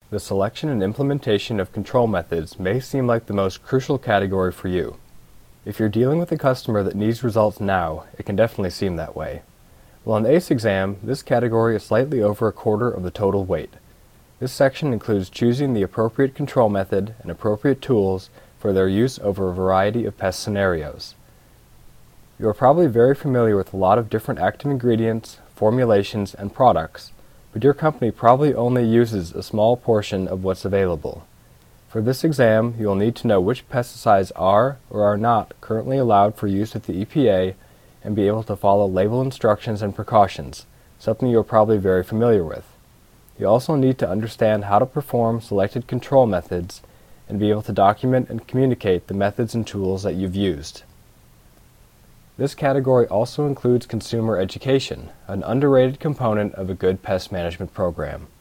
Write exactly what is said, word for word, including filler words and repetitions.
The selection and implementation of control methods may seem like the most crucial category for you. If you're dealing with a customer that needs results now, it can definitely seem that way. Well, on the ACE exam, this category is slightly over a quarter of the total weight. This section includes choosing the appropriate control method and appropriate tools for their use over a variety of pest scenarios. You are probably very familiar with a lot of different active ingredients, formulations, and products, but your company probably only uses a small portion of what's available. For this exam, you will need to know which pesticides are or are not currently allowed for use with the E P A and be able to follow label instructions and precautions, something you are probably very familiar with. You also need to understand how to perform selected control methods and be able to document and communicate the methods and tools that you've used. This category also includes consumer education, an underrated component of a good pest management program.